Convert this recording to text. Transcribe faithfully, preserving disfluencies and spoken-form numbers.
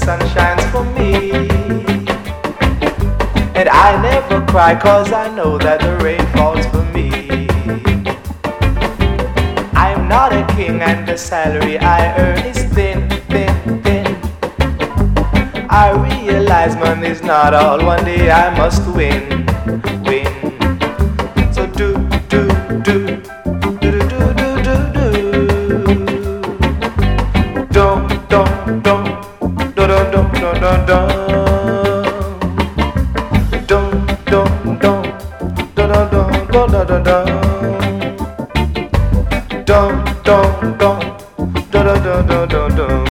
sun shines for me. And I never cry cause I know that the rain falls for me. I'm not a king and the salary I earn is thin, thin, thin. I realize money's not all, one day I must win, win. So do, do, do, do, do, do, do, do, do. Don't, don't, don't, don't, don't, don't, don't, don't.